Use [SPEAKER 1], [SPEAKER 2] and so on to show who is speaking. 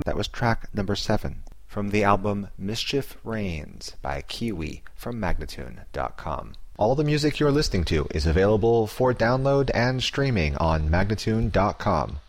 [SPEAKER 1] That was track number 7 from the album Mischief Reigns by Kiwi from Magnatune.com. All the music you're listening to is available for download and streaming on Magnatune.com.